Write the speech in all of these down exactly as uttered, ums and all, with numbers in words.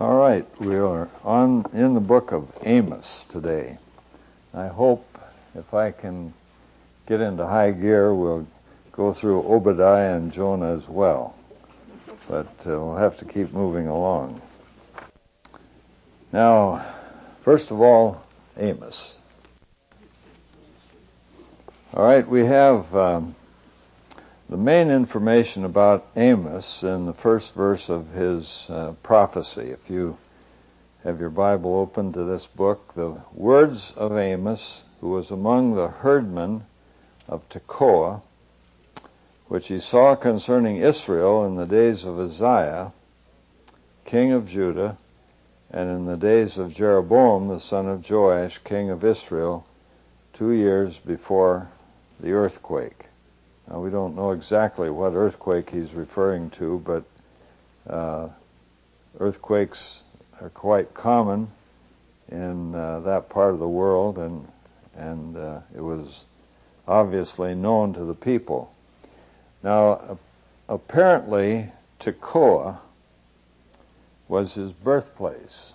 All right, we are on in the book of Amos today. I hope if I can get into high gear, we'll go through Obadiah and Jonah as well. But uh, we'll have to keep moving along. Now, first of all, Amos. All right, we have um, the main information about Amos in the first verse of his uh, prophecy. If you have your Bible open to this book, the words of Amos, who was among the herdmen of Tekoa, which he saw concerning Israel in the days of Uzziah, king of Judah, and in the days of Jeroboam, the son of Joash, king of Israel, two years before the earthquake. Now, we don't know exactly what earthquake he's referring to, but uh, earthquakes are quite common in uh, that part of the world, and and uh, it was obviously known to the people. Now, apparently, Tekoa was his birthplace,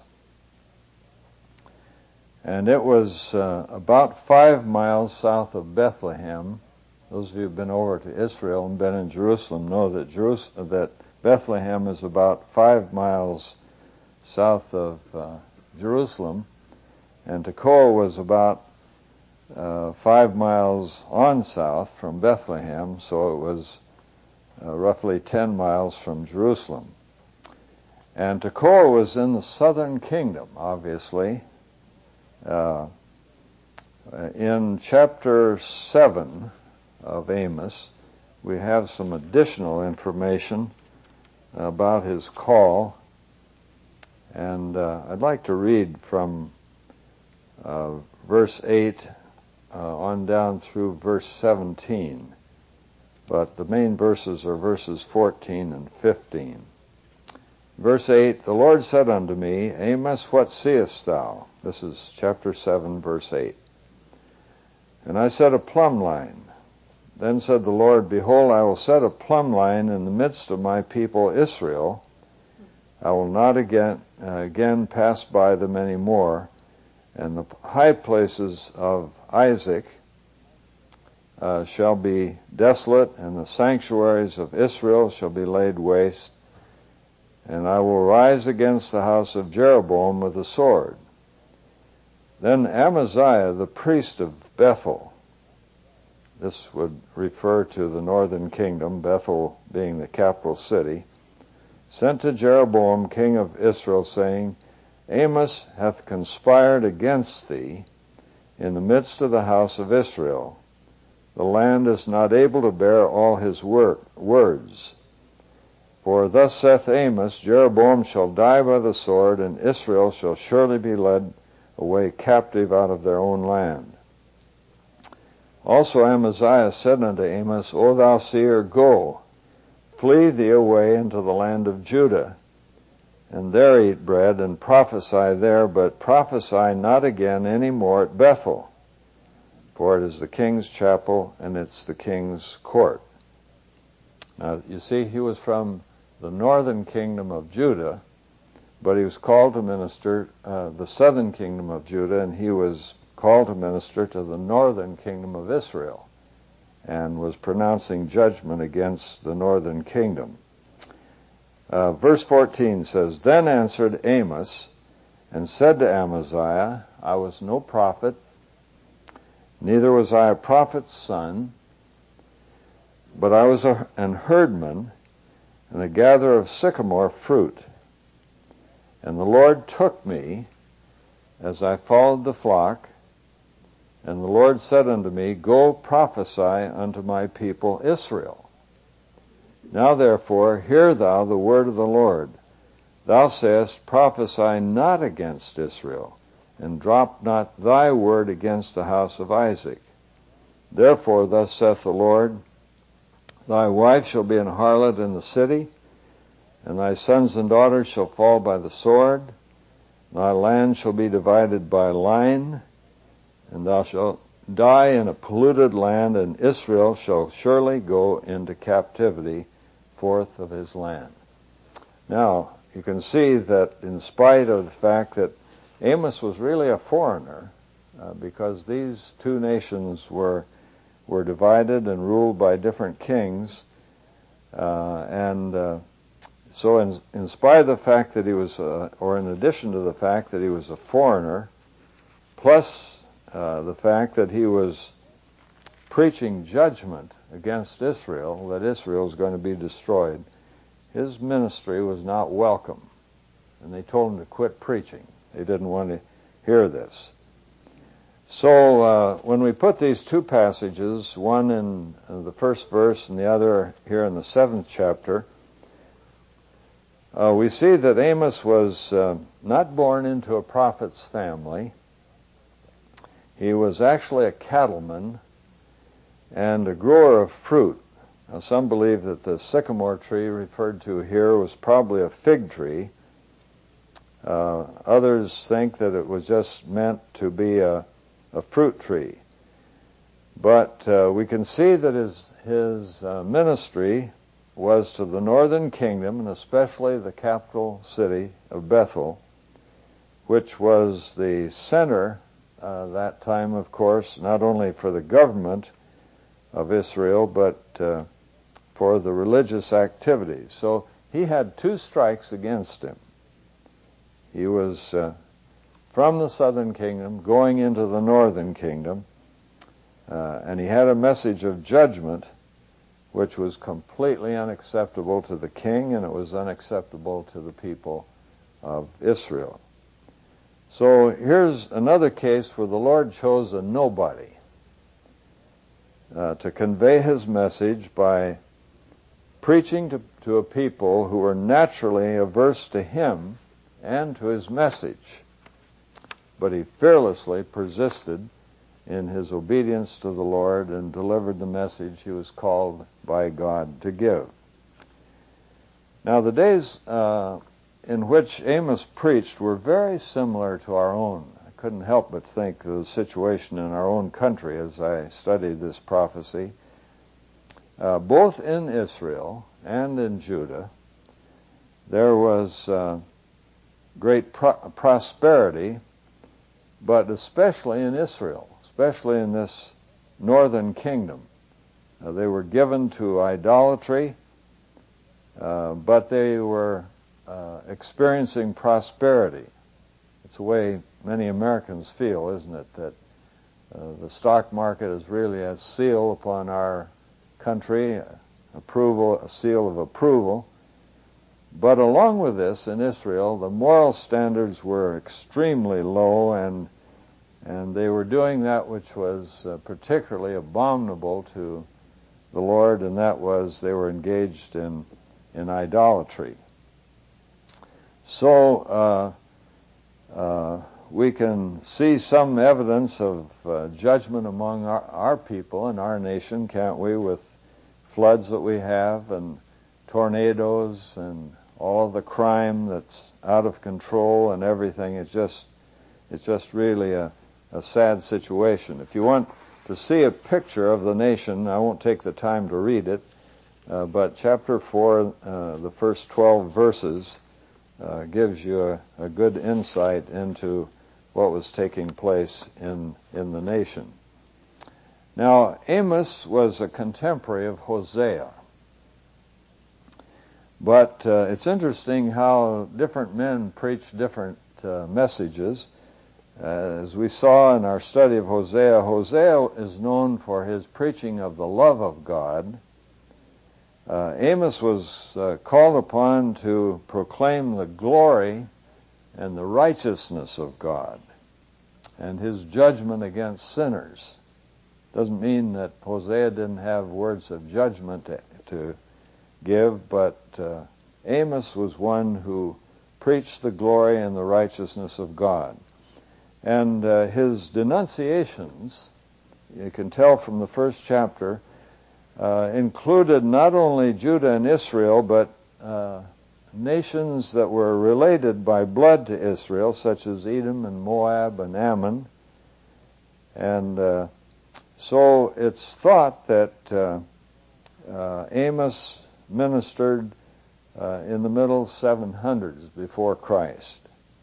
and it was uh, about five miles south of Bethlehem. Those of you who have been over to Israel and been in Jerusalem know that Jerusalem, that Bethlehem is about five miles south of uh, Jerusalem, and Tekoa was about uh, five miles on south from Bethlehem, so it was uh, roughly ten miles from Jerusalem. And Tekoa was in the southern kingdom, obviously. Uh, in chapter seven of Amos, we have some additional information about his call, and uh, I'd like to read from uh, verse eight uh, on down through verse seventeen, but the main verses are verses fourteen and fifteen. Verse eight, the Lord said unto me, Amos, what seest thou? This is chapter seven, verse eight. And I said, a plumb line. Then said the Lord, behold, I will set a plumb line in the midst of my people Israel. I will not again uh, again pass by them any more, and the high places of Isaac uh, shall be desolate, and the sanctuaries of Israel shall be laid waste. And I will rise against the house of Jeroboam with a sword. Then Amaziah, the priest of Bethel, this would refer to the northern kingdom, Bethel being the capital city, sent to Jeroboam, king of Israel, saying, Amos hath conspired against thee in the midst of the house of Israel. The land is not able to bear all his wor- words. For thus saith Amos, Jeroboam shall die by the sword, and Israel shall surely be led away captive out of their own land. Also Amaziah said unto Amos, O thou seer, go, flee thee away into the land of Judah, and there eat bread, and prophesy there, but prophesy not again any more at Bethel, for it is the king's chapel, and it's the king's court. Now, you see, he was from the northern kingdom of Judah, but he was called to minister uh, the southern kingdom of Judah, and he was called to minister to the northern kingdom of Israel, and was pronouncing judgment against the northern kingdom. Uh, verse fourteen says, Then answered Amos, and said to Amaziah, I was no prophet, neither was I a prophet's son, but I was a, an herdman, and a gatherer of sycamore fruit. And the Lord took me as I followed the flock, and the Lord said unto me, Go prophesy unto my people Israel. Now therefore, hear thou the word of the Lord. Thou sayest, Prophesy not against Israel, and drop not thy word against the house of Isaac. Therefore thus saith the Lord, Thy wife shall be an harlot in the city, and thy sons and daughters shall fall by the sword. Thy land shall be divided by line, and thou shalt die in a polluted land, and Israel shall surely go into captivity forth of his land. Now, you can see that in spite of the fact that Amos was really a foreigner, uh, because these two nations were were divided and ruled by different kings, uh, and uh, so in, in spite of the fact that he was, uh, or in addition to the fact that he was a foreigner, plus uh, the fact that he was preaching judgment against Israel, that Israel is going to be destroyed, his ministry was not welcome. And they told him to quit preaching. They didn't want to hear this. So uh, when we put these two passages, one in the first verse and the other here in the seventh chapter, uh, we see that Amos was uh, not born into a prophet's family. He was actually a cattleman and a grower of fruit. Now, some believe that the sycamore tree referred to here was probably a fig tree. Uh, others think that it was just meant to be a, a fruit tree. But uh, we can see that his, his uh, ministry was to the northern kingdom, and especially the capital city of Bethel, which was the center uh, that time, of course, not only for the government of Israel, but uh, for the religious activities. So he had two strikes against him. He was uh, from the southern kingdom going into the northern kingdom, uh, and he had a message of judgment which was completely unacceptable to the king, and it was unacceptable to the people of Israel. So here's another case where the Lord chose a nobody uh, to convey his message by preaching to, to a people who were naturally averse to him and to his message. But he fearlessly persisted in his obedience to the Lord and delivered the message he was called by God to give. Now, the days uh, in which Amos preached were very similar to our own. I couldn't help but think of the situation in our own country as I studied this prophecy. Uh, both in Israel and in Judah, there was uh, great pro- prosperity, but especially in Israel, especially in this northern kingdom. Uh, they were given to idolatry, uh, but they were uh, experiencing prosperity. It's the way many Americans feel, isn't it, that uh, the stock market is really a seal upon our country, approval, a seal of approval. But along with this, in Israel, the moral standards were extremely low, and and they were doing that which was uh, particularly abominable to the Lord, and that was they were engaged in in idolatry. So uh, uh, we can see some evidence of uh, judgment among our, our people and our nation, can't we, with floods that we have and tornadoes and all of the crime that's out of control and everything. It's just it's just really a, a sad situation. If you want to see a picture of the nation, I won't take the time to read it, uh, but chapter four, uh, the first twelve verses, uh, gives you a, a good insight into what was taking place in, in the nation. Now, Amos was a contemporary of Hosea. But uh, it's interesting how different men preach different uh, messages. Uh, as we saw in our study of Hosea, Hosea is known for his preaching of the love of God. Uh, Amos was uh, called upon to proclaim the glory and the righteousness of God and his judgment against sinners. Doesn't mean that Hosea didn't have words of judgment to, to give, but uh, Amos was one who preached the glory and the righteousness of God. And uh, his denunciations, you can tell from the first chapter, uh, included not only Judah and Israel, but uh, nations that were related by blood to Israel, such as Edom and Moab and Ammon. And uh, so it's thought that uh, uh, Amos ministered uh, in the middle seven hundreds before Christ.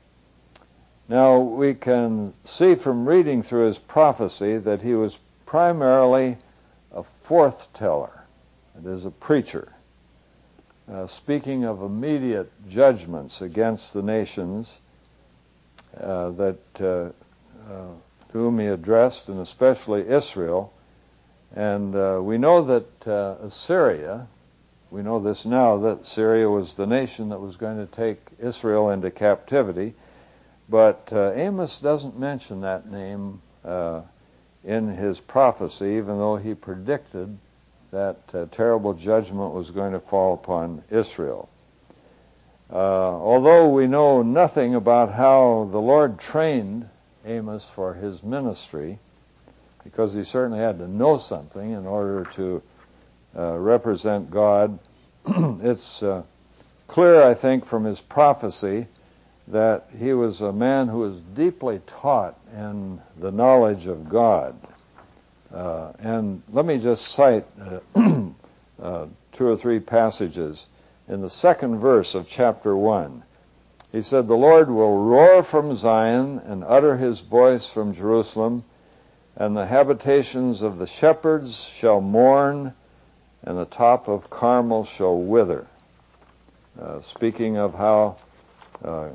Now, we can see from reading through his prophecy that he was primarily a forth-teller. It is a preacher, uh, speaking of immediate judgments against the nations uh, that uh, uh, to whom he addressed, and especially Israel. And uh, we know that uh, Assyria, we know this now, that Syria was the nation that was going to take Israel into captivity, but uh, Amos doesn't mention that name uh, in his prophecy, even though he predicted that uh, terrible judgment was going to fall upon Israel. Uh, although we know nothing about how the Lord trained Amos for his ministry, because he certainly had to know something in order to uh, represent God, it's uh, clear, I think, from his prophecy that he was a man who was deeply taught in the knowledge of God. Uh, and let me just cite uh, uh, two or three passages. In the second verse of chapter one, he said, "The Lord will roar from Zion and utter his voice from Jerusalem, and the habitations of the shepherds shall mourn, and the top of Carmel shall wither." Uh, speaking of how uh,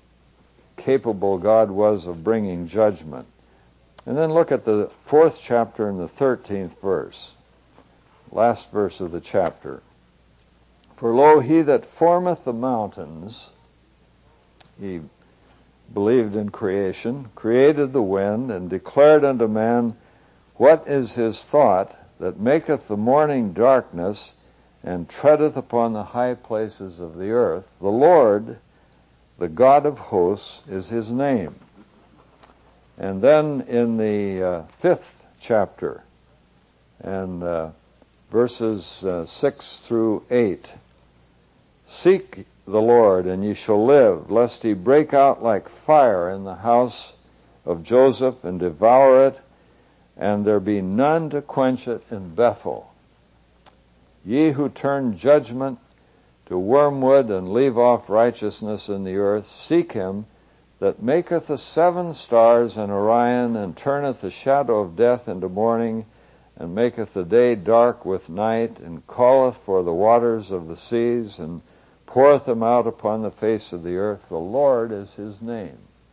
capable God was of bringing judgment. And then look at the fourth chapter and the thirteenth verse, last verse of the chapter. "For lo, he that formeth the mountains," he believed in creation, "created the wind, and declared unto man what is his thought, that maketh the morning darkness, and treadeth upon the high places of the earth. The Lord, the God of hosts, is his name." And then in the uh, fifth chapter, and uh, verses uh, six through eight, "Seek the Lord, and ye shall live, lest he break out like fire in the house of Joseph, and devour it, and there be none to quench it in Bethel. Ye who turn judgment to wormwood, and leave off righteousness in the earth, seek him that maketh the seven stars and Orion, and turneth the shadow of death into morning, and maketh the day dark with night, and calleth for the waters of the seas, and poureth them out upon the face of the earth. The Lord is his name."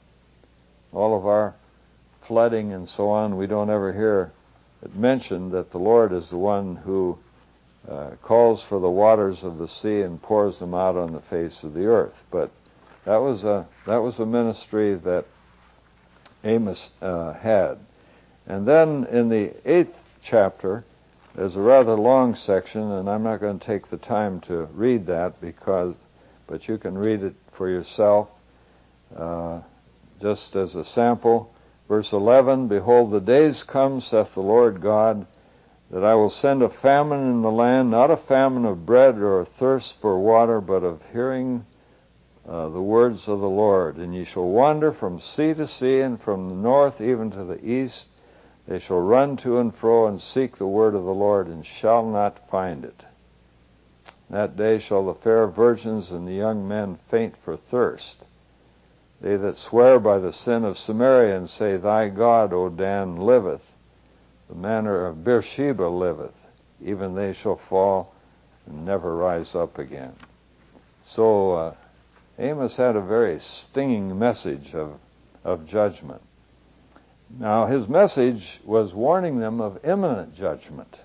All of our flooding and so on, we don't ever hear it mentioned that the Lord is the one who uh, calls for the waters of the sea and pours them out on the face of the earth. But that was a that was a ministry that Amos uh, had. And then in the eighth chapter, there's a rather long section, and I'm not going to take the time to read that, because, but you can read it for yourself. Uh, just as a sample, verse eleven, "Behold, the days come, saith the Lord God, that I will send a famine in the land, not a famine of bread or a thirst for water, but of hearing uh, the words of the Lord. And ye shall wander from sea to sea, and from the north even to the east. They shall run to and fro, and seek the word of the Lord, and shall not find it. That day shall the fair virgins and the young men faint for thirst. They that swear by the sin of Samaria, and say, Thy God, O Dan, liveth. The manner of Beersheba liveth. Even they shall fall and never rise up again." So uh, Amos had a very stinging message of, of judgment. Now, his message was warning them of imminent judgment.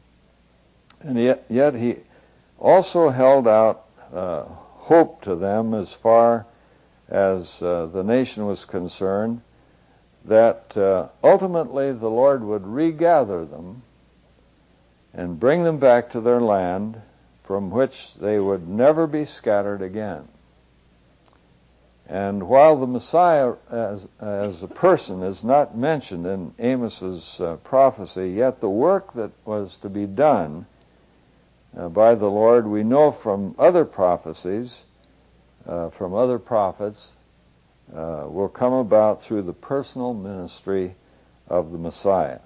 And yet, yet he also held out uh, hope to them as far as uh, the nation was concerned, that uh, ultimately the Lord would regather them and bring them back to their land, from which they would never be scattered again. And while the Messiah as, as a person is not mentioned in Amos's uh, prophecy, yet the work that was to be done uh, by the Lord, we know from other prophecies, uh, from other prophets, uh, will come about through the personal ministry of the Messiah.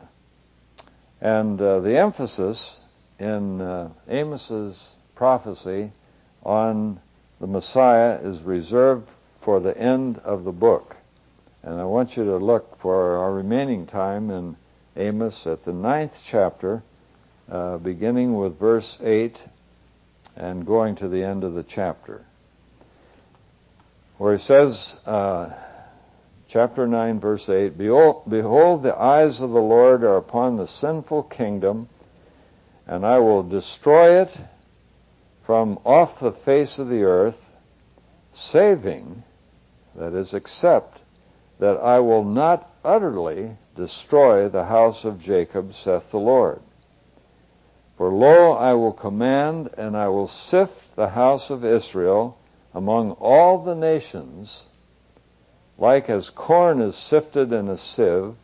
And uh, the emphasis in uh, Amos's prophecy on the Messiah is reserved for the end of the book. And I want you to look for our remaining time in Amos at the ninth chapter, uh, beginning with verse eight and going to the end of the chapter, where he says, uh, chapter nine, verse eight, Behold, behold, the eyes of the Lord are upon the sinful kingdom, and I will destroy it from off the face of the earth, saving, that is, except that I will not utterly destroy the house of Jacob, saith the Lord. For lo, I will command, and I will sift the house of Israel among all the nations, like as corn is sifted in a sieve,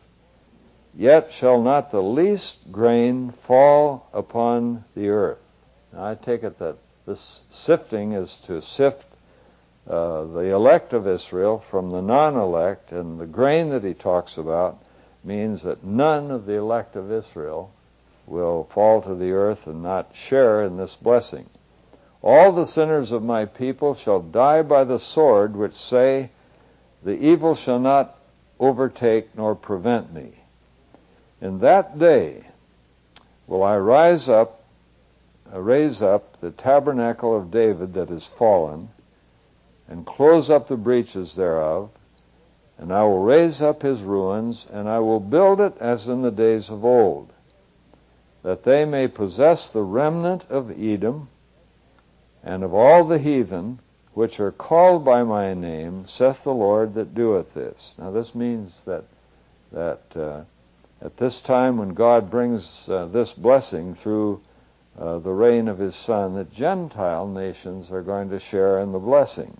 yet shall not the least grain fall upon the earth. Now, I take it that this sifting is to sift uh, the elect of Israel from the non-elect, and the grain that he talks about means that none of the elect of Israel will fall to the earth and not share in this blessing. All the sinners of my people shall die by the sword, which say, the evil shall not overtake nor prevent me. In that day will I rise up, uh, raise up the tabernacle of David that is fallen, and close up the breaches thereof, and I will raise up his ruins, and I will build it as in the days of old, that they may possess the remnant of Edom, and of all the heathen, which are called by my name, saith the Lord that doeth this. Now this means that that uh, at this time when God brings uh, this blessing through uh, the reign of his Son, that Gentile nations are going to share in the blessing.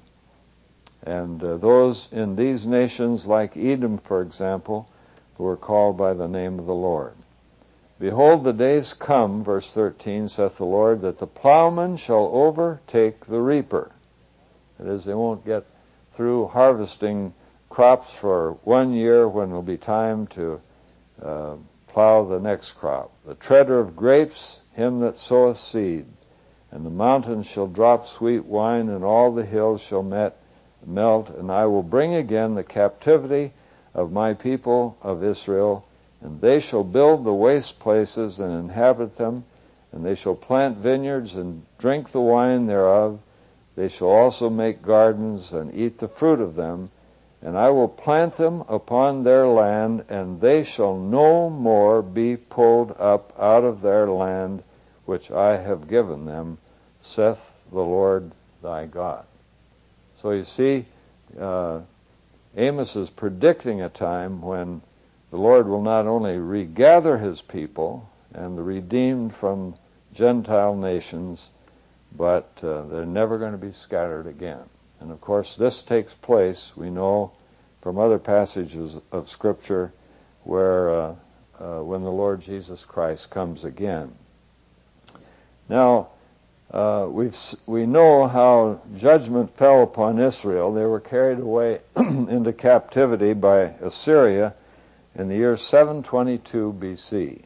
And uh, those in these nations, like Edom, for example, who are called by the name of the Lord. Behold, the days come, verse thirteen, saith the Lord, that the plowman shall overtake the reaper. That is, they won't get through harvesting crops for one year when it will be time to uh, plow the next crop. The treader of grapes, him that soweth seed. And the mountains shall drop sweet wine, and all the hills shall met, melt, and I will bring again the captivity of my people of Israel, and they shall build the waste places and inhabit them, and they shall plant vineyards and drink the wine thereof. They shall also make gardens and eat the fruit of them, and I will plant them upon their land, and they shall no more be pulled up out of their land which I have given them, saith the Lord thy God. So you see, uh, Amos is predicting a time when the Lord will not only regather his people and the redeemed from Gentile nations, but uh, they're never going to be scattered again. And of course, this takes place, we know from other passages of Scripture, where uh, uh, when the Lord Jesus Christ comes again. Now, uh, we've, we know how judgment fell upon Israel. They were carried away into captivity by Assyria in the year seven twenty-two B C.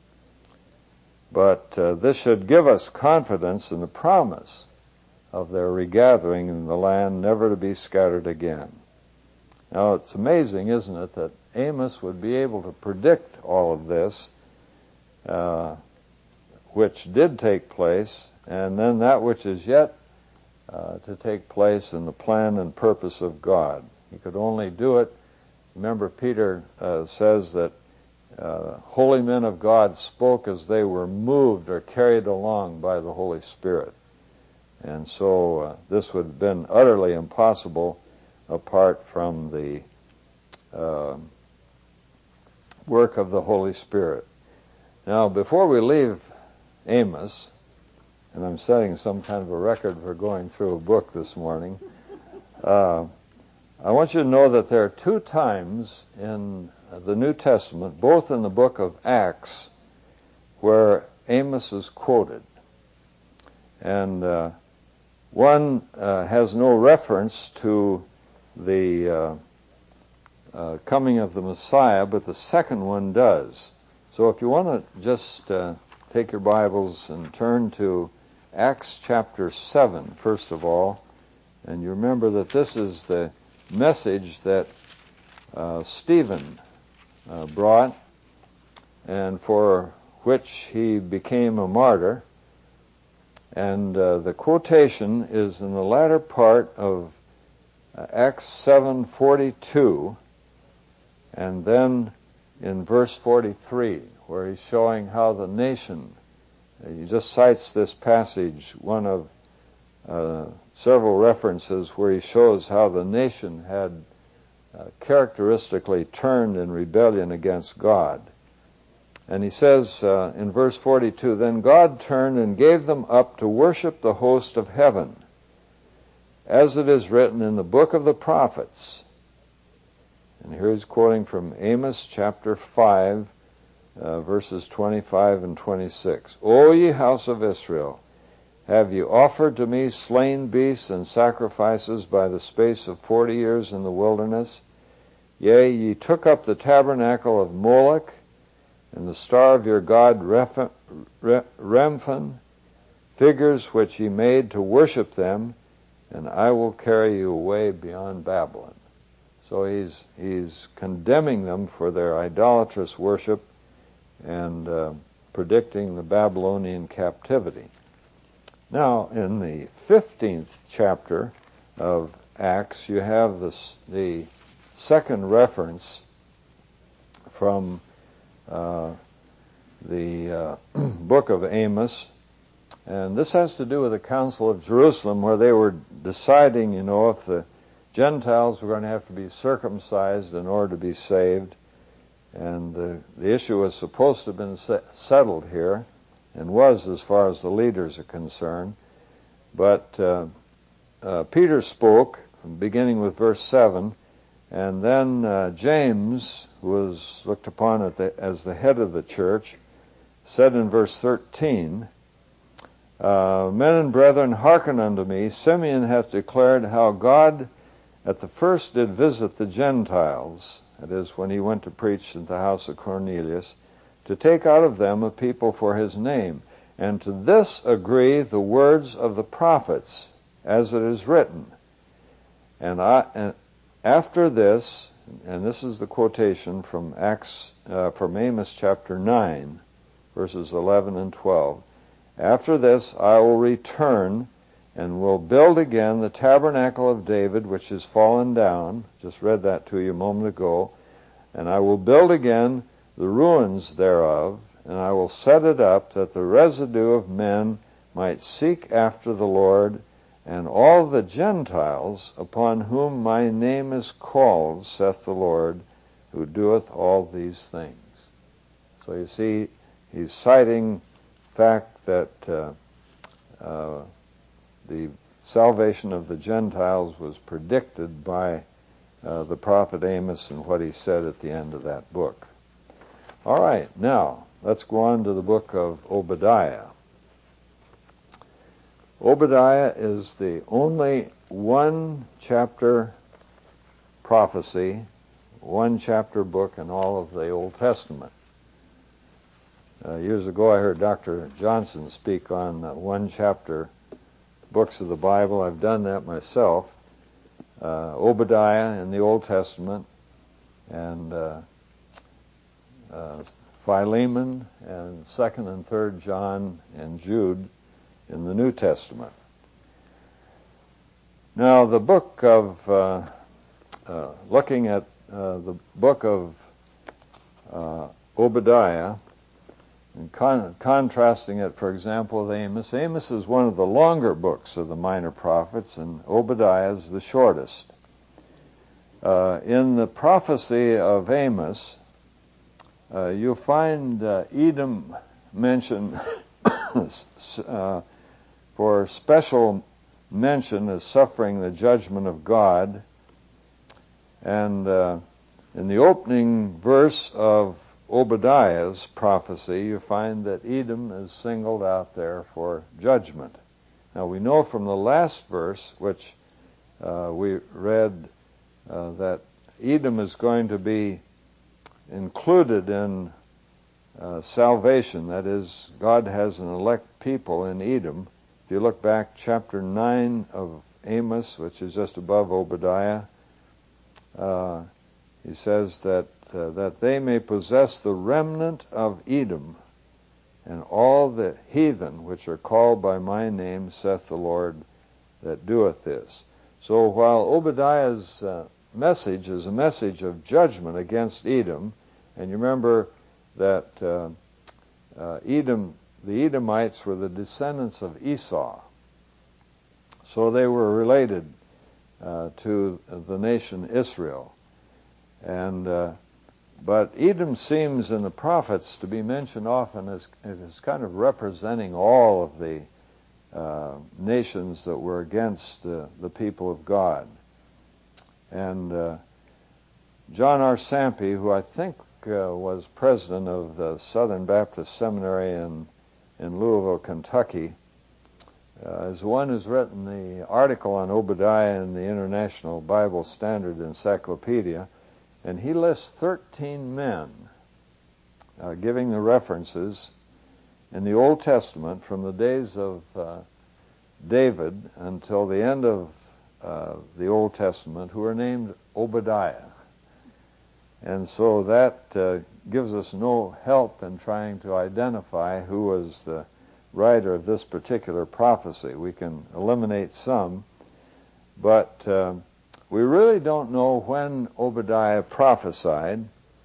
But uh, this should give us confidence in the promise of their regathering in the land, never to be scattered again. Now, it's amazing, isn't it, that Amos would be able to predict all of this, uh, which did take place, and then that which is yet uh, to take place in the plan and purpose of God. He could only do it. Remember, Peter uh, says that uh, holy men of God spoke as they were moved or carried along by the Holy Spirit. And so uh, this would have been utterly impossible apart from the uh, work of the Holy Spirit. Now, before we leave Amos, and I'm setting some kind of a record for going through a book this morning, uh, I want you to know that there are two times in the New Testament, both in the book of Acts, where Amos is quoted. And uh, one uh, has no reference to the uh, uh, coming of the Messiah, but the second one does. So if you want to just uh, take your Bibles and turn to Acts chapter seven, first of all. And you remember that this is the message that uh, Stephen uh, brought, and for which he became a martyr. And uh, the quotation is in the latter part of uh, Acts seven forty-two, and then in verse forty-three, where he's showing how the nation, he just cites this passage, one of uh, several references where he shows how the nation had uh, characteristically turned in rebellion against God. And he says uh, in verse forty-two, "Then God turned and gave them up to worship the host of heaven, as it is written in the book of the prophets." And here he's quoting from Amos chapter five, uh, verses twenty-five and twenty-six. "O ye house of Israel, have ye offered to me slain beasts and sacrifices by the space of forty years in the wilderness? Yea, ye took up the tabernacle of Moloch, and the star of your god Remphan, figures which ye made to worship them, and I will carry you away beyond Babylon." So he's he's condemning them for their idolatrous worship and uh, predicting the Babylonian captivity. Now, in the fifteenth chapter of Acts, you have this, the second reference from uh, the uh, book of Amos, and this has to do with the Council of Jerusalem, where they were deciding, you know, if the Gentiles were going to have to be circumcised in order to be saved, and the, the issue was supposed to have been set, settled here, and was as far as the leaders are concerned. But uh, uh, Peter spoke, beginning with verse seven, and then uh, James, who was looked upon at the, as the head of the church, said in verse thirteen, uh, "Men and brethren, hearken unto me. Simeon hath declared how God at the first did visit the Gentiles," that is, when he went to preach in the house of Cornelius, "to take out of them a people for his name. And to this agree the words of the prophets, as it is written. And, I, and after this," and this is the quotation from Acts, uh, from Amos chapter nine, verses eleven and twelve. "After this I will return and will build again the tabernacle of David, which is fallen down." Just read that to you a moment ago. "And I will build again the ruins thereof, and I will set it up that the residue of men might seek after the Lord, and all the Gentiles upon whom my name is called, saith the Lord, who doeth all these things." So you see, he's citing the fact that uh, uh, the salvation of the Gentiles was predicted by uh, the prophet Amos and what he said at the end of that book. All right, now let's go on to the book of Obadiah. Obadiah is the only one chapter prophecy, one chapter book in all of the Old Testament. Uh, years ago I heard Doctor Johnson speak on uh, one chapter books of the Bible. I've done that myself. Uh, Obadiah in the Old Testament, and uh, uh, Philemon, and Second and Third John and Jude in the New Testament. Now, the book of uh, uh, looking at uh, the book of uh, Obadiah and con- contrasting it, for example, with Amos. Amos is one of the longer books of the minor prophets, and Obadiah is the shortest. Uh, in the prophecy of Amos, uh, you'll find uh, Edom mentioned uh, for special mention as suffering the judgment of God. And uh, in the opening verse of Obadiah's prophecy, you find that Edom is singled out there for judgment. Now, we know from the last verse, which uh, we read, uh, that Edom is going to be included in uh, salvation. That is, God has an elect people in Edom, If you look back, chapter nine of Amos, which is just above Obadiah, uh, he says that uh, that they may possess the remnant of Edom, and all the heathen which are called by my name, saith the Lord that doeth this. So while Obadiah's uh, message is a message of judgment against Edom, and you remember that uh, uh, Edom, the Edomites were the descendants of Esau, so they were related uh, to the nation Israel. And uh, but Edom seems in the prophets to be mentioned often as, as kind of representing all of the uh, nations that were against uh, the people of God. And uh, John R. Sampe, who I think uh, was president of the Southern Baptist Seminary in, in Louisville, Kentucky, uh, is the one who's written the article on Obadiah in the International Bible Standard Encyclopedia. And he lists thirteen men, uh, giving the references in the Old Testament from the days of uh, David until the end of uh, the Old Testament, who are named Obadiah. And so that uh, gives us no help in trying to identify who was the writer of this particular prophecy. We can eliminate some, but uh, we really don't know when Obadiah prophesied.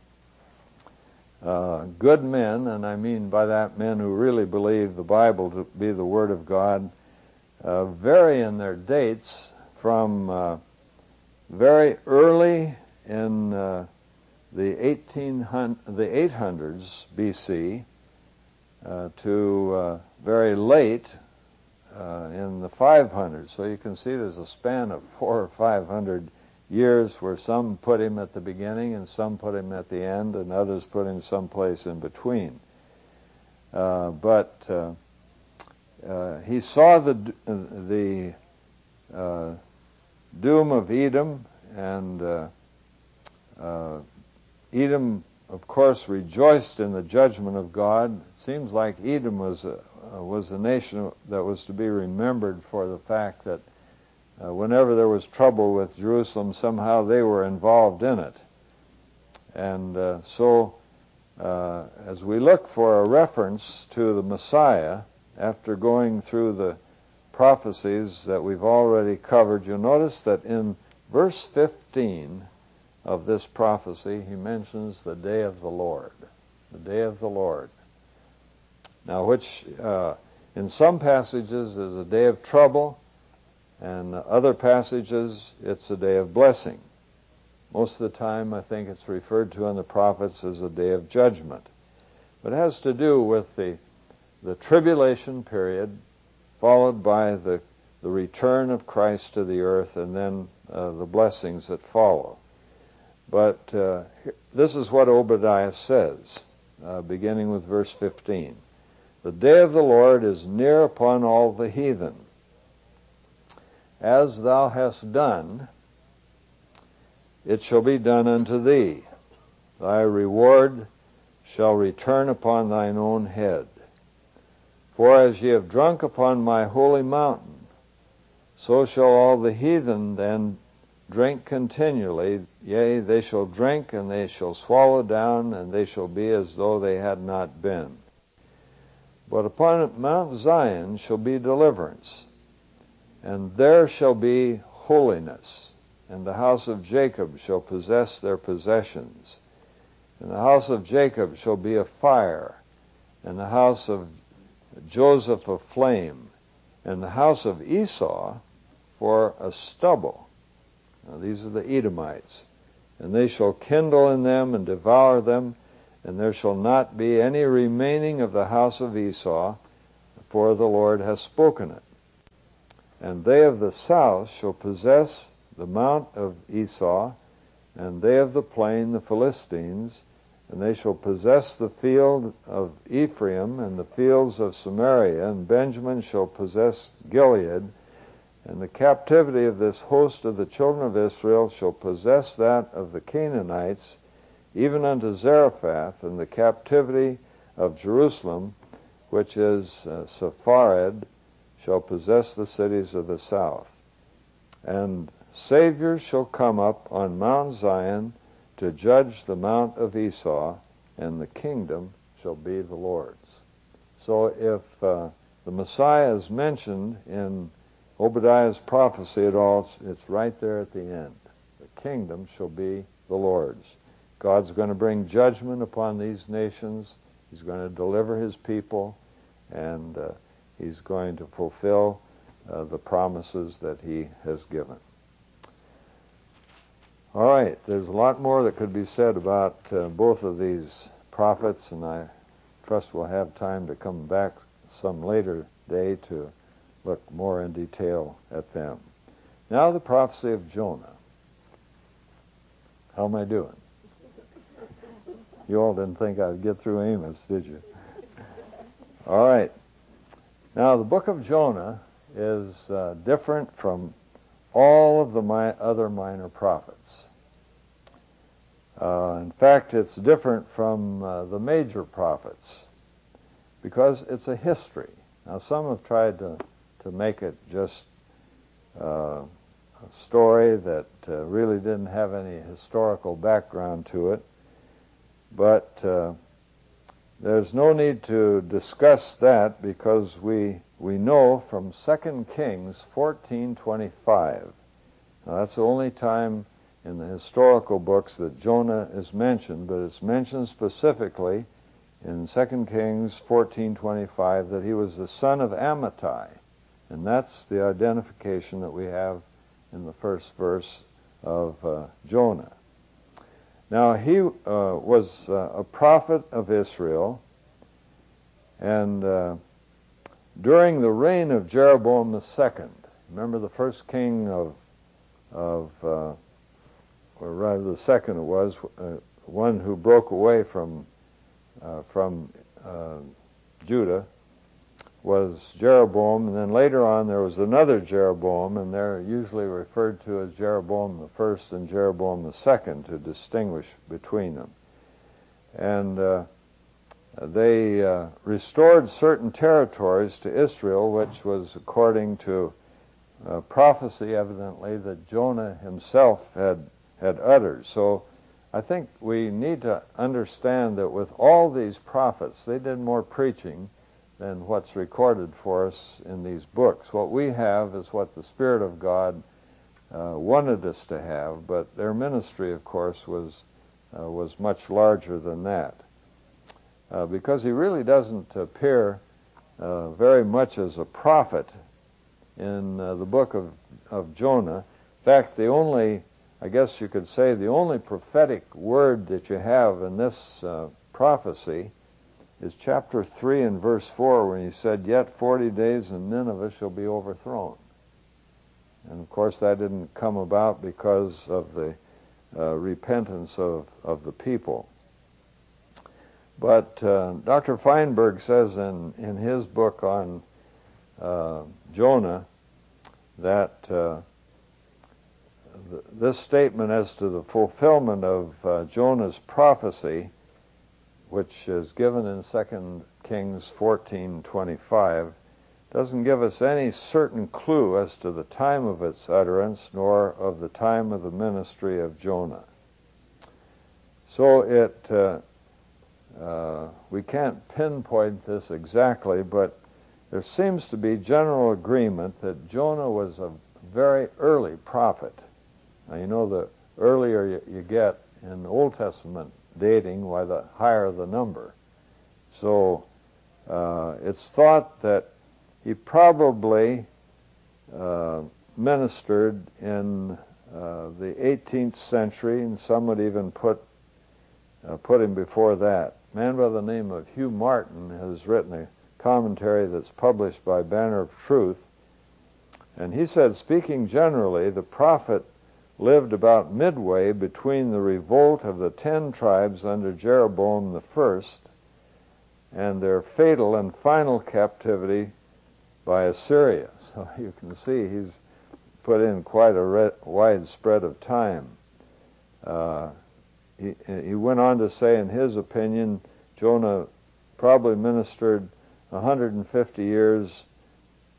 Uh, good men, and I mean by that men who really believe the Bible to be the Word of God, uh, vary in their dates from uh, very early in uh, the eighteen hundred, the eight hundreds B C uh, to uh, very late Uh, in the five hundreds. So you can see there's a span of four or five hundred years where some put him at the beginning and some put him at the end and others put him someplace in between. Uh, but uh, uh, he saw the the uh, doom of Edom, and uh, uh, Edom, of course, rejoiced in the judgment of God. It seems like Edom was a, uh, was a nation that was to be remembered for the fact that uh, whenever there was trouble with Jerusalem, somehow they were involved in it. And uh, so, uh, as we look for a reference to the Messiah, after going through the prophecies that we've already covered, you'll notice that in verse fifteen of this prophecy, he mentions the day of the Lord. The day of the Lord. Now, which uh, in some passages is a day of trouble, and other passages it's a day of blessing. Most of the time, I think it's referred to in the prophets as a day of judgment. But it has to do with the the tribulation period, followed by the the return of Christ to the earth, and then uh, the blessings that follow. But uh, this is what Obadiah says, uh, beginning with verse fifteen. The day of the Lord is near upon all the heathen. As thou hast done, it shall be done unto thee. Thy reward shall return upon thine own head. For as ye have drunk upon my holy mountain, so shall all the heathen then drink continually. Yea, they shall drink, and they shall swallow down, and they shall be as though they had not been. But upon Mount Zion shall be deliverance, and there shall be holiness, and the house of Jacob shall possess their possessions. And the house of Jacob shall be a fire, and the house of Joseph a flame, and the house of Esau for a stubble. Now these are the Edomites. And they shall kindle in them and devour them, and there shall not be any remaining of the house of Esau, for the Lord hath spoken it. And they of the south shall possess the mount of Esau, and they of the plain the Philistines, and they shall possess the field of Ephraim and the fields of Samaria, and Benjamin shall possess Gilead, and the captivity of this host of the children of Israel shall possess that of the Canaanites, even unto Zarephath, and the captivity of Jerusalem, which is uh, Sepharad, shall possess the cities of the south. And saviors shall come up on Mount Zion to judge the mount of Esau, and the kingdom shall be the Lord's. So if uh, the Messiah is mentioned in Obadiah's prophecy at all, it's right there at the end. The kingdom shall be the Lord's. God's going to bring judgment upon these nations. He's going to deliver his people, and uh, he's going to fulfill uh, the promises that he has given. All right, there's a lot more that could be said about uh, both of these prophets, and I trust we'll have time to come back some later day to look more in detail at them. Now the prophecy of Jonah. How am I doing? You all didn't think I'd get through Amos, did you? All right. Now the book of Jonah is uh, different from all of the mi- other minor prophets. Uh, in fact, it's different from uh, the major prophets because it's a history. Now, some have tried to, to make it just uh, a story that uh, really didn't have any historical background to it, but uh, there's no need to discuss that because we we know from Second Kings fourteen twenty-five. Now, that's the only time in the historical books that Jonah is mentioned, but it's mentioned specifically in Second Kings fourteen twenty-five that he was the son of Amittai, and that's the identification that we have in the first verse of uh, Jonah. Now, he uh, was uh, a prophet of Israel, and uh, during the reign of Jeroboam the second, remember the first king of, of uh, or rather the second it was, uh, one who broke away from uh, from uh, Judah was Jeroboam, and then later on there was another Jeroboam, and they're usually referred to as Jeroboam the first and Jeroboam the second to distinguish between them. And uh, they uh, restored certain territories to Israel, which was according to uh, prophecy, evidently, that Jonah himself had had uttered. So I think we need to understand that with all these prophets, they did more preaching than what's recorded for us in these books. What we have is what the Spirit of God uh, wanted us to have, but their ministry, of course, was uh, was much larger than that. Uh, because he really doesn't appear uh, very much as a prophet in uh, the book of, of Jonah. In fact, the only I guess you could say the only prophetic word that you have in this uh, prophecy is chapter three and verse four, when he said, "Yet forty days and Nineveh shall be overthrown." And of course that didn't come about because of the uh, repentance of, of the people. But uh, Doctor Feinberg says in, in his book on uh, Jonah that uh, this statement as to the fulfillment of uh, Jonah's prophecy, which is given in Second Kings fourteen twenty-five, doesn't give us any certain clue as to the time of its utterance nor of the time of the ministry of Jonah. So it uh, uh, we can't pinpoint this exactly, but there seems to be general agreement that Jonah was a very early prophet. Now, you know, the earlier you, you get in the Old Testament dating, why the higher the number. So uh, it's thought that he probably uh, ministered in uh, the eighteenth century, and some would even put uh, put him before that. A man by the name of Hugh Martin has written a commentary that's published by Banner of Truth, and he said, speaking generally, the prophet lived about midway between the revolt of the ten tribes under Jeroboam the first and their fatal and final captivity by Assyria. So you can see he's put in quite a re- wide spread of time. Uh, he, he went on to say, in his opinion, Jonah probably ministered one hundred fifty years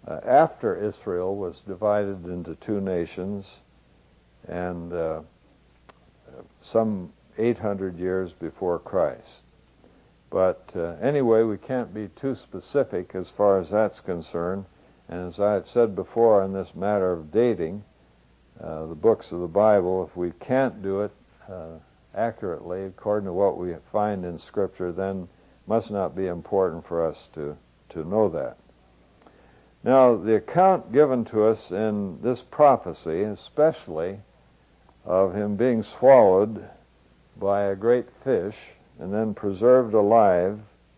uh, after Israel was divided into two nations, and uh, some eight hundred years before Christ. But uh, anyway, we can't be too specific as far as that's concerned. And as I have said before on this matter of dating uh, the books of the Bible, if we can't do it uh, accurately according to what we find in Scripture, then it must not be important for us to, to know that. Now, the account given to us in this prophecy, especially of him being swallowed by a great fish and then preserved alive,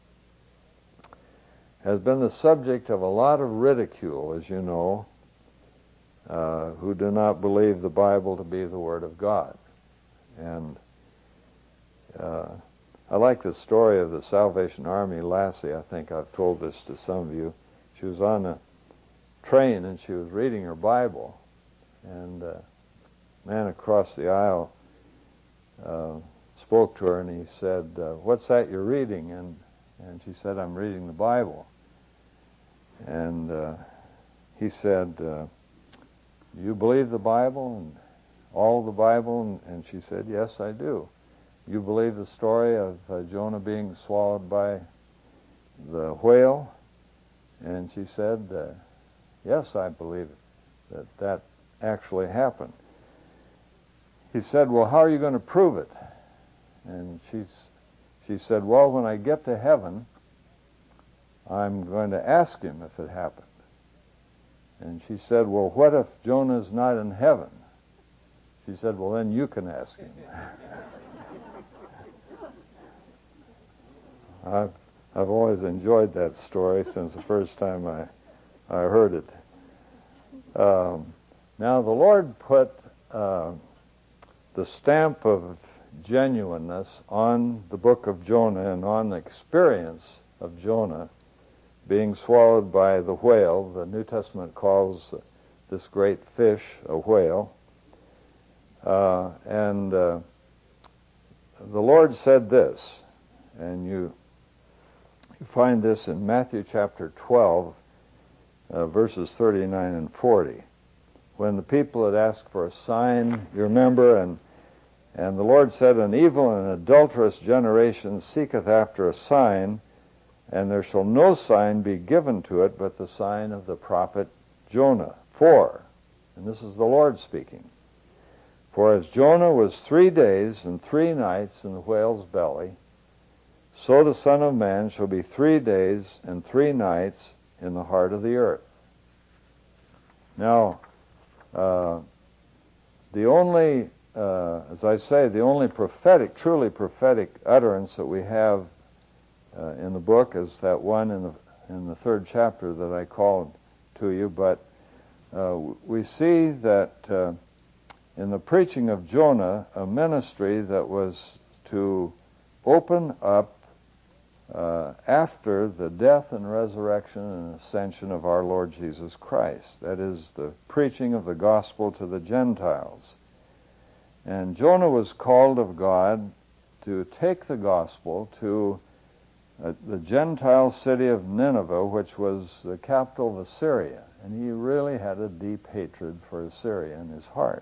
has been the subject of a lot of ridicule, as you know, uh, who do not believe the Bible to be the Word of God. And uh, I like the story of the Salvation Army lassie. I think I've told this to some of you. She was on a train and she was reading her Bible, and uh, a man across the aisle uh, spoke to her, and he said, uh, "What's that you're reading?" And and she said, "I'm reading the Bible." And uh, he said, uh, "You believe the Bible and all the Bible?" And, and she said, "Yes, I do." "You believe the story of uh, Jonah being swallowed by the whale?" And she said, uh, "Yes, I believe it, that that actually happened." He said, "Well, how are you going to prove it?" And she's, she said, "Well, when I get to heaven, I'm going to ask him if it happened." And she said, "Well, what if Jonah's not in heaven?" She said, "Well, then you can ask him." I've, I've always enjoyed that story since the first time I, I heard it. Um, now, the Lord put uh, the stamp of genuineness on the book of Jonah and on the experience of Jonah being swallowed by the whale. The New Testament calls this great fish a whale. Uh, and uh, the Lord said this, and you, you find this in Matthew chapter twelve, uh, verses thirty-nine and forty. When the people had asked for a sign, you remember, and And the Lord said, "An evil and adulterous generation seeketh after a sign, and there shall no sign be given to it but the sign of the prophet Jonah. For," and this is the Lord speaking, "for as Jonah was three days and three nights in the whale's belly, so the Son of Man shall be three days and three nights in the heart of the earth." Now, uh, the only Uh, as I say, the only prophetic, truly prophetic utterance that we have uh, in the book is that one in the in the third chapter that I called to you. But uh, we see that uh, in the preaching of Jonah, a ministry that was to open up uh, after the death and resurrection and ascension of our Lord Jesus Christ. That is, the preaching of the gospel to the Gentiles. And Jonah was called of God to take the gospel to uh, the Gentile city of Nineveh, which was the capital of Assyria. And he really had a deep hatred for Assyria in his heart.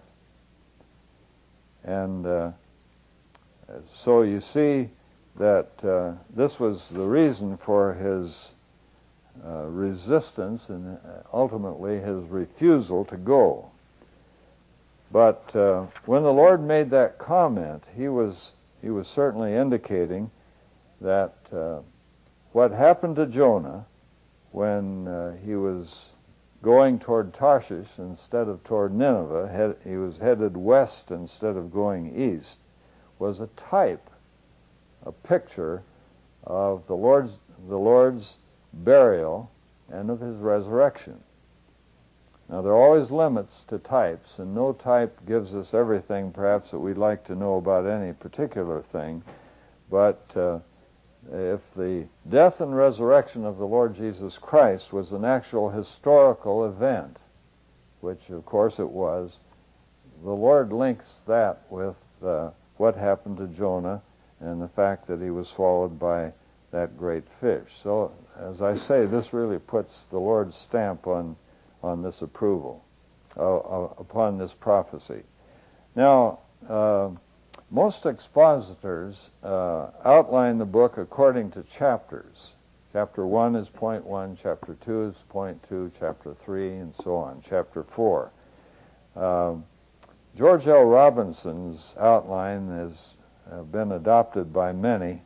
And uh, so you see that uh, this was the reason for his uh, resistance and ultimately his refusal to go. But uh, when the Lord made that comment, he was he was certainly indicating that uh, what happened to Jonah when uh, he was going toward Tarshish instead of toward Nineveh, head, he was headed west instead of going east, was a type, a picture of the Lord's the Lord's burial and of his resurrection. Now, there are always limits to types, and no type gives us everything, perhaps, that we'd like to know about any particular thing. But uh, if the death and resurrection of the Lord Jesus Christ was an actual historical event, which, of course, it was, the Lord links that with uh, what happened to Jonah and the fact that he was swallowed by that great fish. So as I say, this really puts the Lord's stamp on on this approval, uh, uh, upon this prophecy. Now, uh, most expositors uh, outline the book according to chapters. Chapter one is point one, chapter two is point two, chapter three, and so on, chapter four. Uh, George L. Robinson's outline has uh, been adopted by many.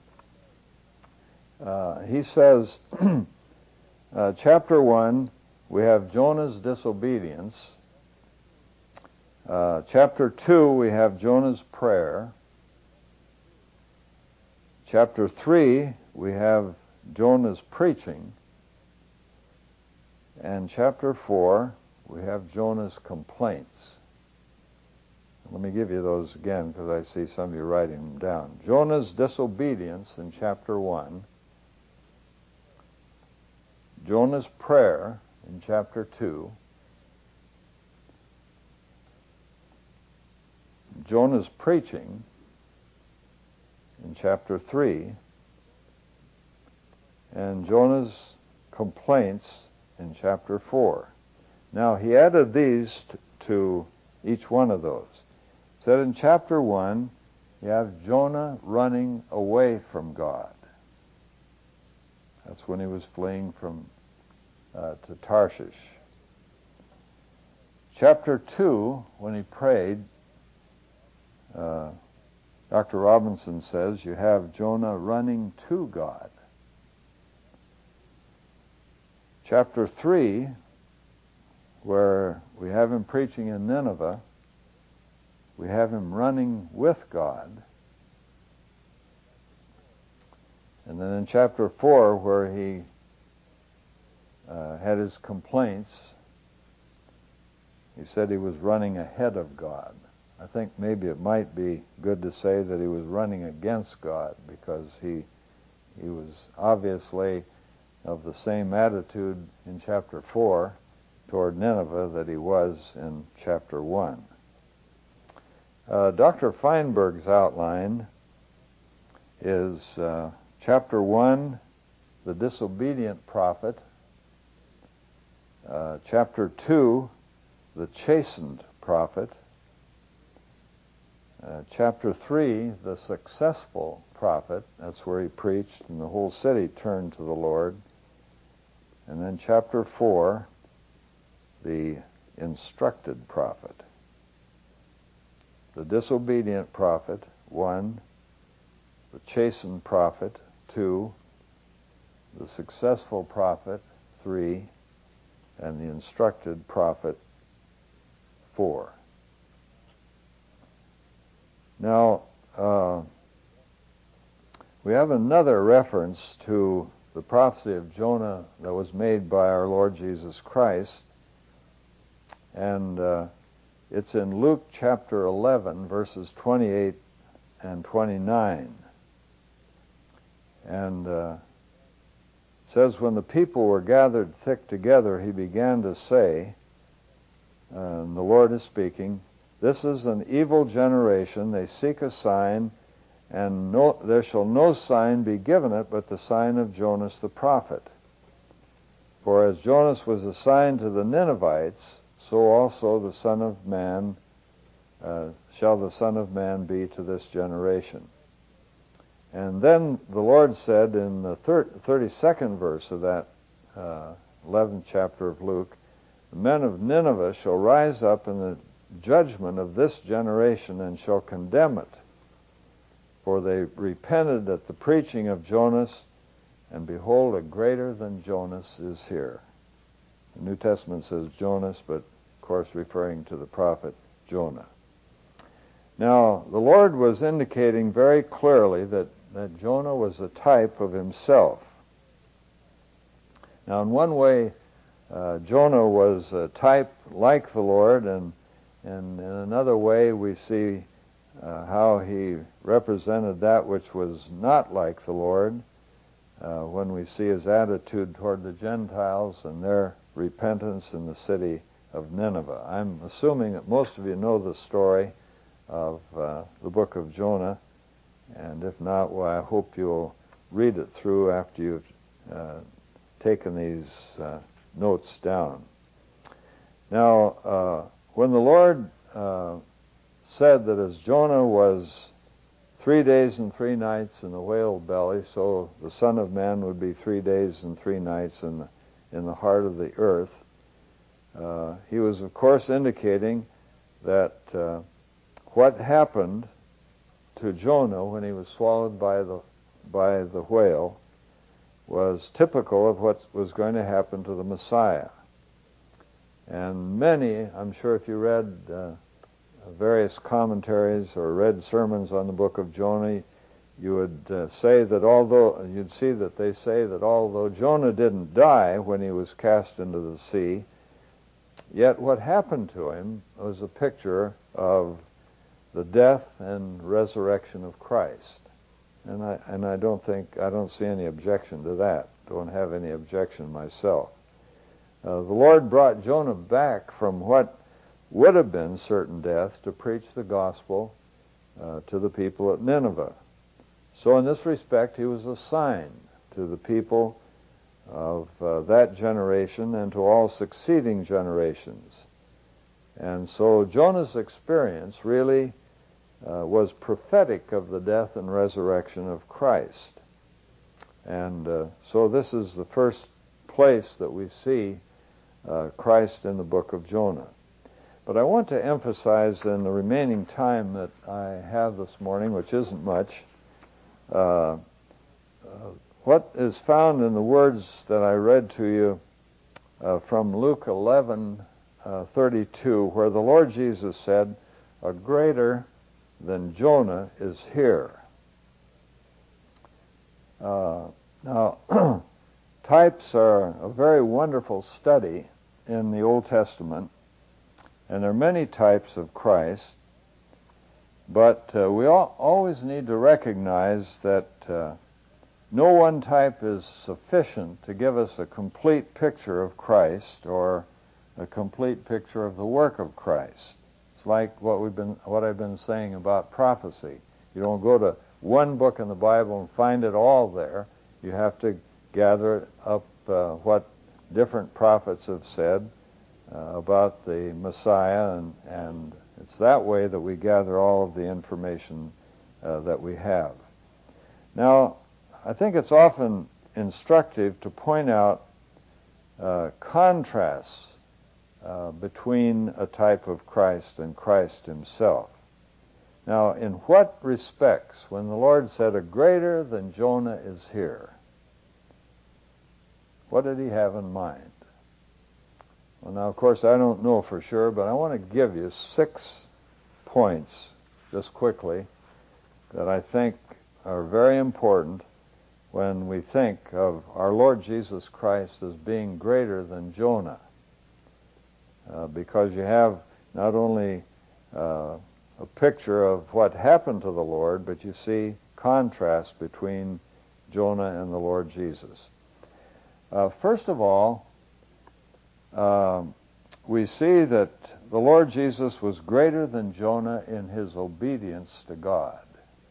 Uh, he says, uh, chapter one, we have Jonah's disobedience. Uh, chapter two, we have Jonah's prayer. Chapter three, we have Jonah's preaching. And chapter four, we have Jonah's complaints. Let me give you those again because I see some of you writing them down. Jonah's disobedience in chapter one. Jonah's prayer in chapter two. Jonah's preaching in chapter three. And Jonah's complaints in chapter four. Now, he added these t- to each one of those. He said in chapter one, you have Jonah running away from God. That's when he was fleeing from uh, to Tarshish. Chapter two, when he prayed, uh, Doctor Robinson says you have Jonah running to God. Chapter three, where we have him preaching in Nineveh, we have him running with God. And then in chapter four, where he uh, had his complaints, he said he was running ahead of God. I think maybe it might be good to say that he was running against God, because he he was obviously of the same attitude in chapter four toward Nineveh that he was in chapter one. Uh, Doctor Feinberg's outline is uh, chapter one, the disobedient prophet, uh, chapter two, the chastened prophet, uh, chapter three, the successful prophet. That's where he preached and the whole city turned to the Lord. And then chapter four, the instructed prophet. The disobedient prophet, one. The chastened prophet, two. The successful prophet, three. And the instructed prophet, four. Now, uh, we have another reference to the prophecy of Jonah that was made by our Lord Jesus Christ, and uh, it's in Luke chapter eleven, verses twenty-eight and twenty-nine. And uh, it says, when the people were gathered thick together, he began to say, uh, and the Lord is speaking, this is an evil generation, they seek a sign, and no, there shall no sign be given it but the sign of Jonas the prophet. For as Jonas was a sign to the Ninevites, so also the Son of Man uh, shall the Son of Man be to this generation. And then the Lord said in the thirty-second verse of that uh, eleventh chapter of Luke, the men of Nineveh shall rise up in the judgment of this generation and shall condemn it. For they repented at the preaching of Jonas, and behold, a greater than Jonas is here. The New Testament says Jonas, but of course referring to the prophet Jonah. Now, the Lord was indicating very clearly that, that Jonah was a type of himself. Now, in one way, uh, Jonah was a type like the Lord, and, and in another way we see Uh, how he represented that which was not like the Lord uh, when we see his attitude toward the Gentiles and their repentance in the city of Nineveh. I'm assuming that most of you know the story of uh, the book of Jonah, and if not, well, I hope you'll read it through after you've uh, taken these uh, notes down. Now, uh, when the Lord uh, said that as Jonah was three days and three nights in the whale belly, so the Son of Man would be three days and three nights in the, in the heart of the earth, uh, he was, of course, indicating that uh, what happened to Jonah when he was swallowed by the by the whale was typical of what was going to happen to the Messiah. And many, I'm sure if you read uh, various commentaries or read sermons on the book of Jonah, you would uh, say that although, you'd see that they say that although Jonah didn't die when he was cast into the sea, yet what happened to him was a picture of the death and resurrection of Christ. And I and I don't think, I don't see any objection to that. Don't have any objection myself. Uh, the Lord brought Jonah back from what would have been certain death to preach the gospel uh, to the people at Nineveh. So in this respect, he was a sign to the people of uh, that generation and to all succeeding generations. And so Jonah's experience really uh, was prophetic of the death and resurrection of Christ. And uh, so this is the first place that we see uh, Christ in the book of Jonah. But I want to emphasize in the remaining time that I have this morning, which isn't much, uh, uh, what is found in the words that I read to you uh, from Luke eleven thirty-two, where the Lord Jesus said, "A greater than Jonah is here." Uh, now, types are a very wonderful study in the Old Testament, and there are many types of Christ, but uh, we all, always need to recognize that uh, no one type is sufficient to give us a complete picture of Christ or a complete picture of the work of Christ. It's like what we've been, what I've been saying about prophecy. You don't go to one book in the Bible and find it all there. You have to gather up uh, what different prophets have said uh, about the Messiah, and, and it's that way that we gather all of the information uh, that we have. Now, I think it's often instructive to point out uh, contrasts uh, between a type of Christ and Christ himself. Now, in what respects, when the Lord said, "A greater than Jonah is here," what did he have in mind? Well, now, of course, I don't know for sure, but I want to give you six points, just quickly, that I think are very important when we think of our Lord Jesus Christ as being greater than Jonah. Uh, because you have not only uh, a picture of what happened to the Lord, but you see contrast between Jonah and the Lord Jesus. Uh, first of all, uh, we see that the Lord Jesus was greater than Jonah in his obedience to God.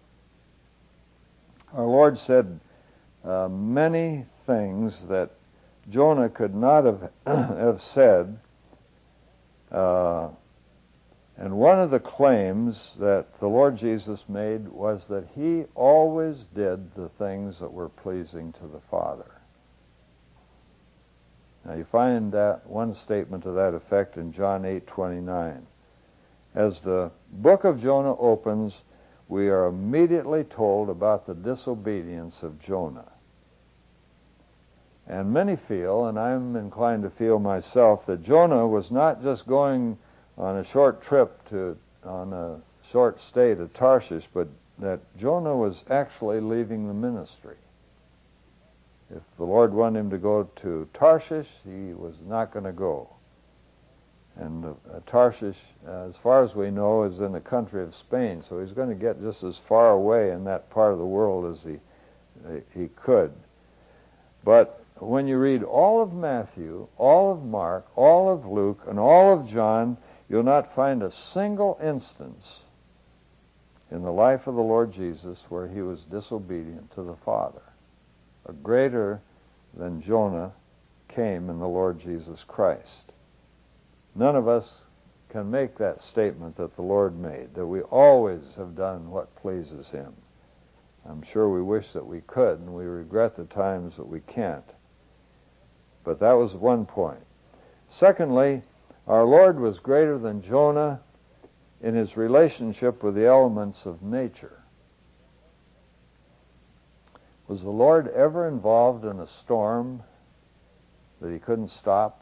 Our Lord said uh, many things that Jonah could not have, have said, uh, and one of the claims that the Lord Jesus made was that he always did the things that were pleasing to the Father. Now you find that one statement to that effect in John eight twenty-nine. As the book of Jonah opens, we are immediately told about the disobedience of Jonah. And many feel, and I'm inclined to feel myself, that Jonah was not just going on a short trip to, on a short stay to Tarshish, but that Jonah was actually leaving the ministry. If the Lord wanted him to go to Tarshish, he was not going to go. And uh, Tarshish, uh, as far as we know, is in the country of Spain, so he's going to get just as far away in that part of the world as he uh, he could. But when you read all of Matthew, all of Mark, all of Luke, and all of John, you'll not find a single instance in the life of the Lord Jesus where he was disobedient to the Father. A greater than Jonah came in the Lord Jesus Christ. None of us can make that statement that the Lord made, that we always have done what pleases Him. I'm sure we wish that we could, and we regret the times that we can't. But that was one point. Secondly, our Lord was greater than Jonah in His relationship with the elements of nature. Was the Lord ever involved in a storm that He couldn't stop?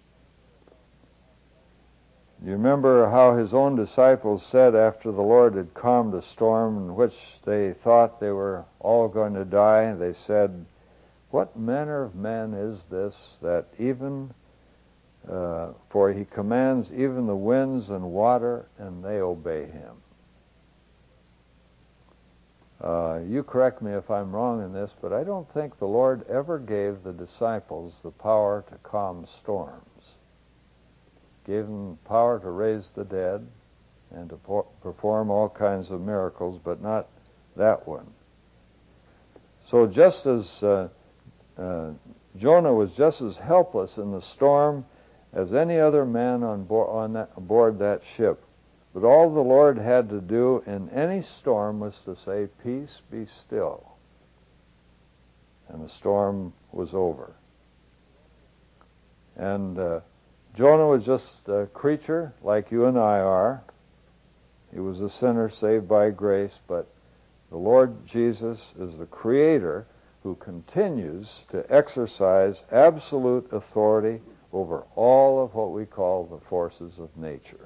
Do you remember how His own disciples said after the Lord had calmed a storm in which they thought they were all going to die? They said, "What manner of man is this that even, uh, for He commands even the winds and water, and they obey Him." Uh, you correct me if I'm wrong in this, but I don't think the Lord ever gave the disciples the power to calm storms. Gave them power to raise the dead and to por- perform all kinds of miracles, but not that one. So just as uh, uh, Jonah was just as helpless in the storm as any other man on, bo- on that, aboard that ship, but all the Lord had to do in any storm was to say, "Peace, be still." And the storm was over. And uh, Jonah was just a creature like you and I are. He was a sinner saved by grace, but the Lord Jesus is the Creator who continues to exercise absolute authority over all of what we call the forces of nature.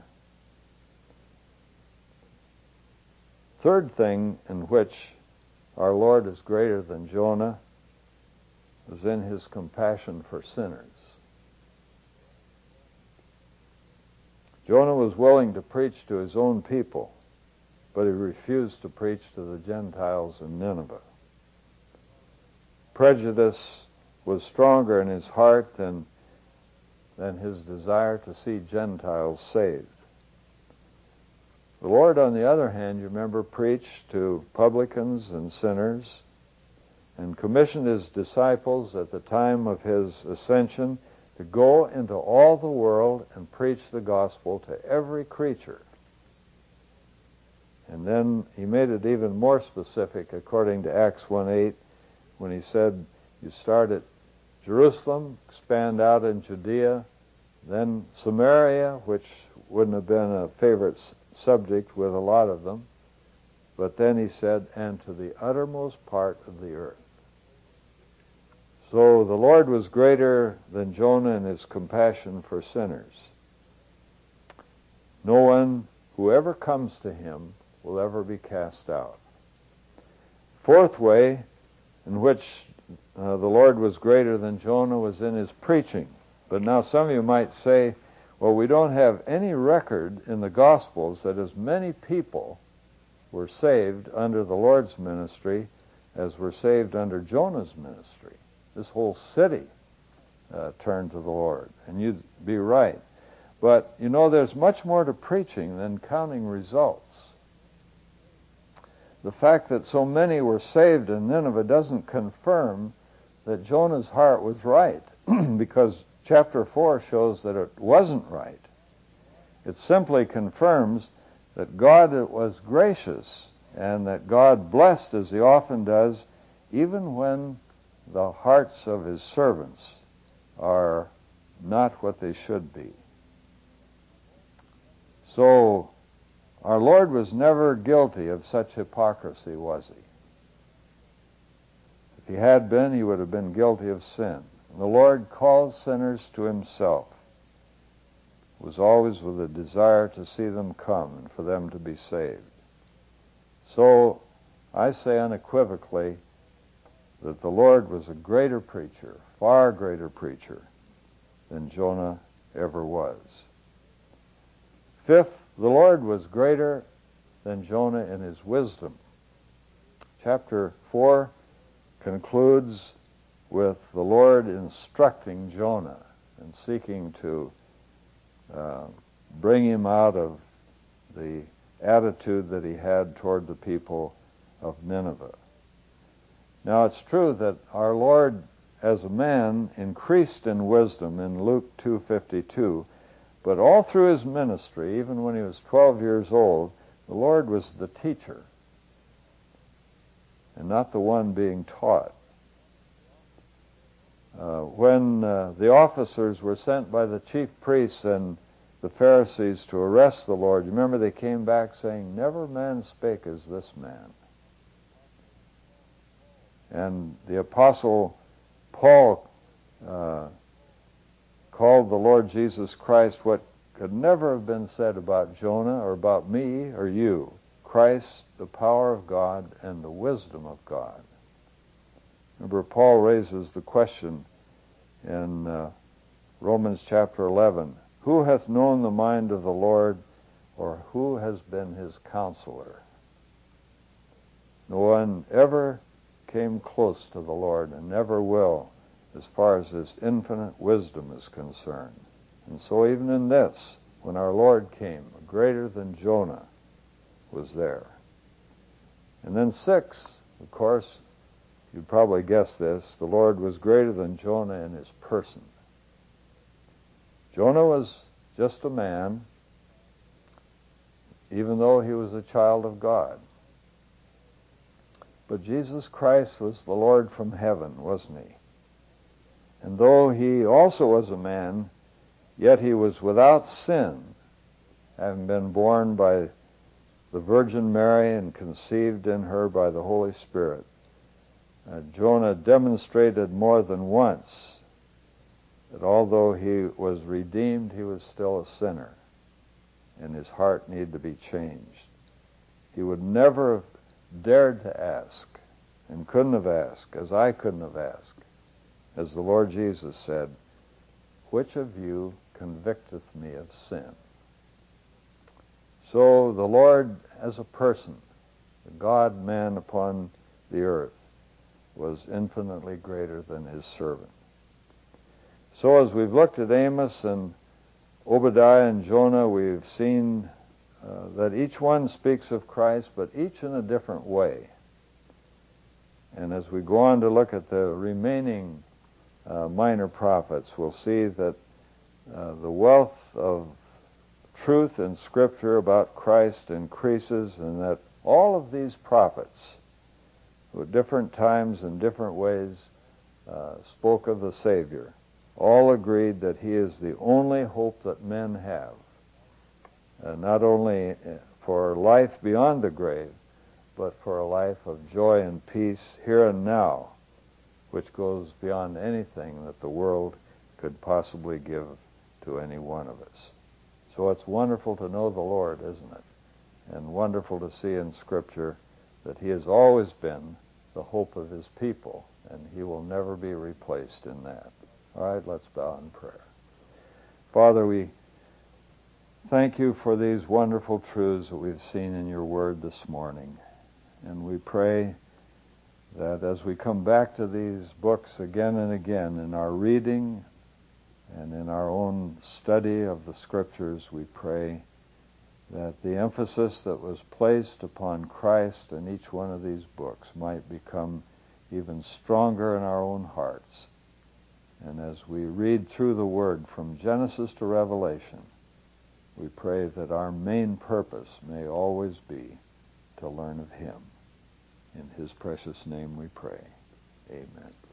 Third thing in which our Lord is greater than Jonah is in His compassion for sinners. Jonah was willing to preach to his own people, but he refused to preach to the Gentiles in Nineveh. Prejudice was stronger in his heart than, than his desire to see Gentiles saved. The Lord, on the other hand, you remember, preached to publicans and sinners and commissioned His disciples at the time of His ascension to go into all the world and preach the gospel to every creature. And then He made it even more specific according to Acts one eight, when He said, you start at Jerusalem, expand out in Judea, then Samaria, which wouldn't have been a favorite subject with a lot of them, but then He said, and to the uttermost part of the earth. So the Lord was greater than Jonah in His compassion for sinners. No one who ever comes to Him will ever be cast out. Fourth way in which uh, the Lord was greater than Jonah was in His preaching. But now some of you might say, well, we don't have any record in the Gospels that as many people were saved under the Lord's ministry as were saved under Jonah's ministry. This whole city uh, turned to the Lord, and you'd be right. But, you know, there's much more to preaching than counting results. The fact that so many were saved in Nineveh doesn't confirm that Jonah's heart was right, because chapter four shows that it wasn't right. It simply confirms that God was gracious and that God blessed, as He often does, even when the hearts of His servants are not what they should be. So, our Lord was never guilty of such hypocrisy, was He? If He had been, He would have been guilty of sin. The Lord calls sinners to Himself. It was always with a desire to see them come and for them to be saved. So, I say unequivocally that the Lord was a greater preacher, far greater preacher, than Jonah ever was. Fifth, the Lord was greater than Jonah in His wisdom. Chapter four concludes with the Lord instructing Jonah and seeking to uh, bring him out of the attitude that he had toward the people of Nineveh. Now, it's true that our Lord as a man, increased in wisdom in Luke two fifty-two, but all through his ministry, even when he was twelve years old, the Lord was the teacher and not the one being taught. Uh, when uh, the officers were sent by the chief priests and the Pharisees to arrest the Lord, you remember they came back saying, "Never man spake as this man." And the Apostle Paul uh, called the Lord Jesus Christ what could never have been said about Jonah or about me or you. Christ, the power of God and the wisdom of God. Remember, Paul raises the question in uh, Romans chapter eleven, who hath known the mind of the Lord, or who has been his counselor? No one ever came close to the Lord and never will as far as his infinite wisdom is concerned. And so even in this, when our Lord came, greater than Jonah was there. And then six, of course, you'd probably guess this, the Lord was greater than Jonah in his person. Jonah was just a man, even though he was a child of God. But Jesus Christ was the Lord from heaven, wasn't he? And though he also was a man, yet he was without sin, having been born by the Virgin Mary and conceived in her by the Holy Spirit. Uh, Jonah demonstrated more than once that although he was redeemed, he was still a sinner, and his heart needed to be changed. He would never have dared to ask, and couldn't have asked, as I couldn't have asked, as the Lord Jesus said, "Which of you convicteth me of sin?" So the Lord as a person, the God-man upon the earth, was infinitely greater than his servant. So as we've looked at Amos and Obadiah and Jonah, we've seen uh, that each one speaks of Christ, but each in a different way. And as we go on to look at the remaining uh, minor prophets, we'll see that uh, the wealth of truth in Scripture about Christ increases, and that all of these prophets, who at different times and different ways uh, spoke of the Savior, all agreed that he is the only hope that men have, uh, not only for life beyond the grave, but for a life of joy and peace here and now, which goes beyond anything that the world could possibly give to any one of us. So it's wonderful to know the Lord, isn't it? And wonderful to see in Scripture that he has always been the hope of his people, and he will never be replaced in that. All right, let's bow in prayer. Father, we thank you for these wonderful truths that we've seen in your word this morning. And we pray that as we come back to these books again and again in our reading and in our own study of the Scriptures, we pray that the emphasis that was placed upon Christ in each one of these books might become even stronger in our own hearts. And as we read through the Word from Genesis to Revelation, we pray that our main purpose may always be to learn of him. In his precious name we pray. Amen.